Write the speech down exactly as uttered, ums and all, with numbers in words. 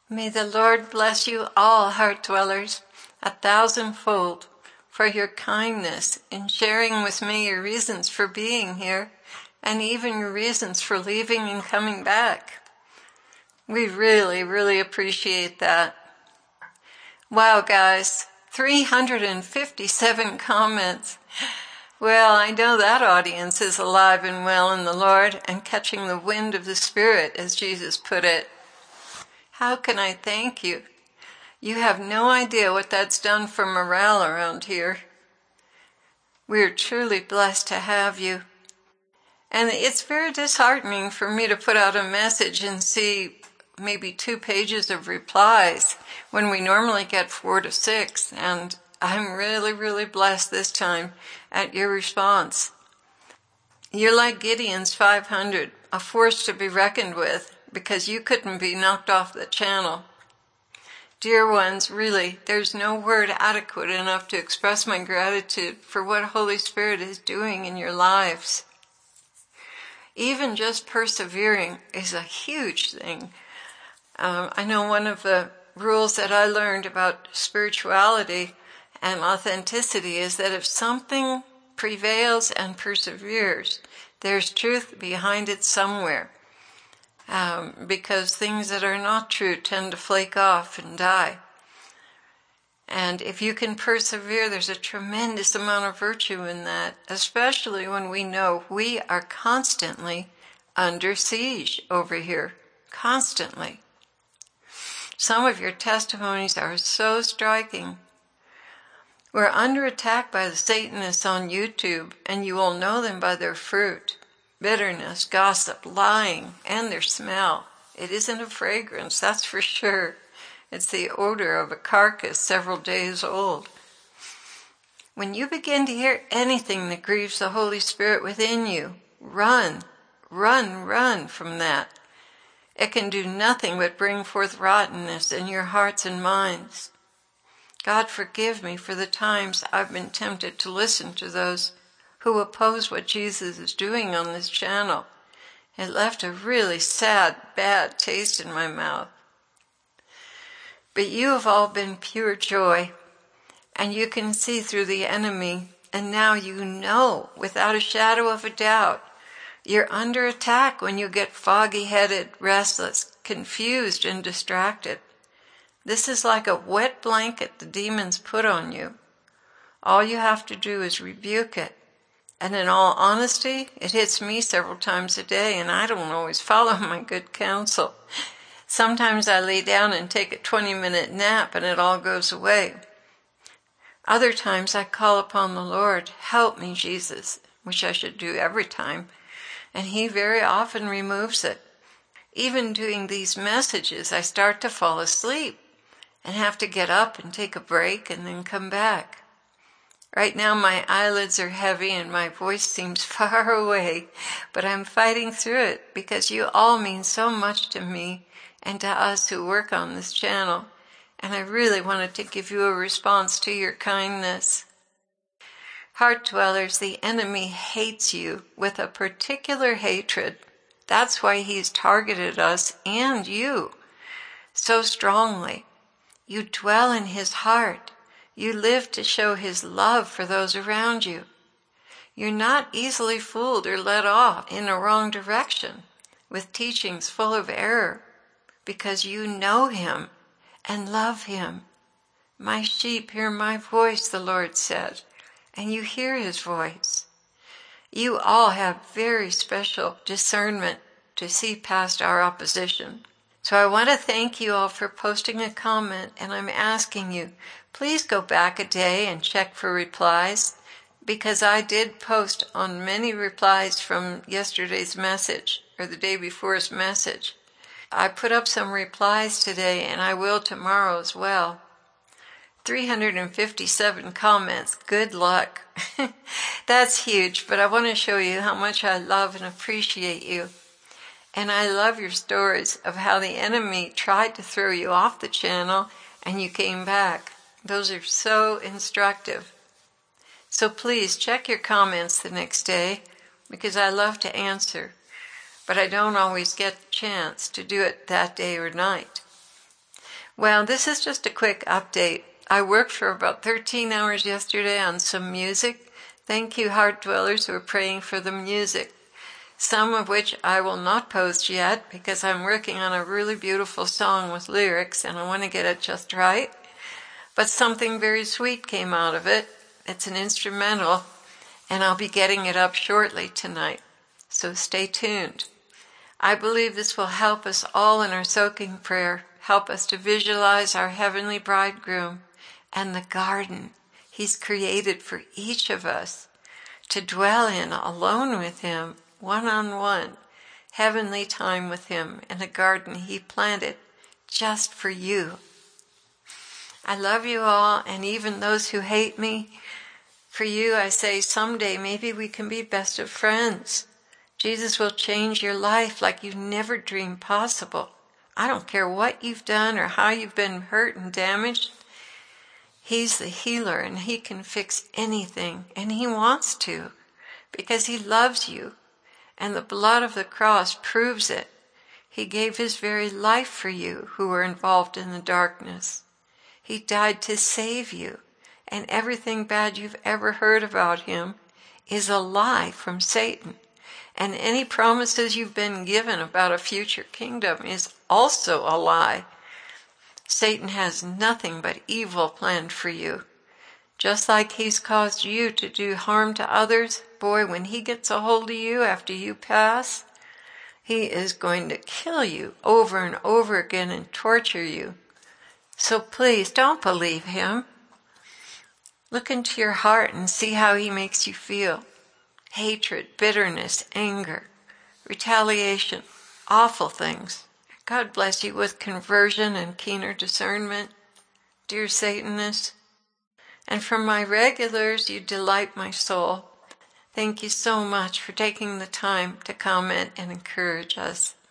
May the Lord bless you all, heart dwellers, a thousandfold for your kindness in sharing with me your reasons for being here and even your reasons for leaving and coming back. We really, really appreciate that. Wow, guys, three hundred fifty-seven comments. Well, I know that audience is alive and well in the Lord and catching the wind of the Spirit, as Jesus put it. How can I thank you? You have no idea what that's done for morale around here. We are truly blessed to have you. And it's very disheartening for me to put out a message and see maybe two pages of replies when we normally get four to six. And I'm really, really blessed this time at your response. You're like Gideon's five hundred, a force to be reckoned with, because you couldn't be knocked off the channel. Dear ones, really, there's no word adequate enough to express my gratitude for what Holy Spirit is doing in your lives. Even just persevering is a huge thing. Um, I know one of the rules that I learned about spirituality and authenticity is that if something prevails and perseveres, there's truth behind it somewhere. Um, because things that are not true tend to flake off and die. And if you can persevere, there's a tremendous amount of virtue in that, especially when we know we are constantly under siege over here. Constantly. Some of your testimonies are so striking. We're under attack by the Satanists on YouTube, and you will know them by their fruit. Bitterness, gossip, lying, and their smell. It isn't a fragrance, that's for sure. It's the odor of a carcass several days old. When you begin to hear anything that grieves the Holy Spirit within you, run, run, run from that. It can do nothing but bring forth rottenness in your hearts and minds. God forgive me for the times I've been tempted to listen to those who oppose what Jesus is doing on this channel. It left a really sad, bad taste in my mouth. But you have all been pure joy, and you can see through the enemy, and now you know, without a shadow of a doubt, you're under attack when you get foggy-headed, restless, confused, and distracted. This is like a wet blanket the demons put on you. All you have to do is rebuke it. And in all honesty, it hits me several times a day, and I don't always follow my good counsel. Sometimes I lay down and take a twenty-minute nap, and it all goes away. Other times I call upon the Lord, help me, Jesus, which I should do every time, and He very often removes it. Even doing these messages, I start to fall asleep and have to get up and take a break and then come back. Right now my eyelids are heavy and my voice seems far away, but I'm fighting through it because you all mean so much to me and to us who work on this channel, and I really wanted to give you a response to your kindness. Heart dwellers, the enemy hates you with a particular hatred. That's why he's targeted us and you so strongly. You dwell in his heart. You live to show his love for those around you. You're not easily fooled or led off in a wrong direction with teachings full of error because you know him and love him. My sheep hear my voice, the Lord said, and you hear his voice. You all have very special discernment to see past our opposition. So I want to thank you all for posting a comment, and I'm asking you, please go back a day and check for replies, because I did post on many replies from yesterday's message, or the day before's message. I put up some replies today, and I will tomorrow as well. three hundred fifty-seven comments. Good luck. That's huge, but I want to show you how much I love and appreciate you. And I love your stories of how the enemy tried to throw you off the channel and you came back. Those are so instructive. So please check your comments the next day because I love to answer, but I don't always get the chance to do it that day or night. Well, this is just a quick update. I worked for about thirteen hours yesterday on some music. Thank you, Heart Dwellers, who are praying for the music. Some of which I will not post yet because I'm working on a really beautiful song with lyrics and I want to get it just right. But something very sweet came out of it. It's an instrumental, and I'll be getting it up shortly tonight. So stay tuned. I believe this will help us all in our soaking prayer, help us to visualize our heavenly bridegroom and the garden he's created for each of us to dwell in alone with him, one-on-one, heavenly time with him in a garden he planted just for you. I love you all, and even those who hate me. For you, I say someday maybe we can be best of friends. Jesus will change your life like you never dreamed possible. I don't care what you've done or how you've been hurt and damaged. He's the healer, and he can fix anything, and he wants to, because he loves you, and the blood of the cross proves it. He gave his very life for you who were involved in the darkness. He died to save you, and everything bad you've ever heard about him is a lie from Satan. And any promises you've been given about a future kingdom is also a lie. Satan has nothing but evil planned for you. Just like he's caused you to do harm to others, boy, when he gets a hold of you after you pass, he is going to kill you over and over again and torture you. So please don't believe him. Look into your heart and see how he makes you feel. Hatred, bitterness, anger, retaliation, awful things. God bless you with conversion and keener discernment, dear Satanists. And from my regulars, you delight my soul. Thank you so much for taking the time to comment and encourage us.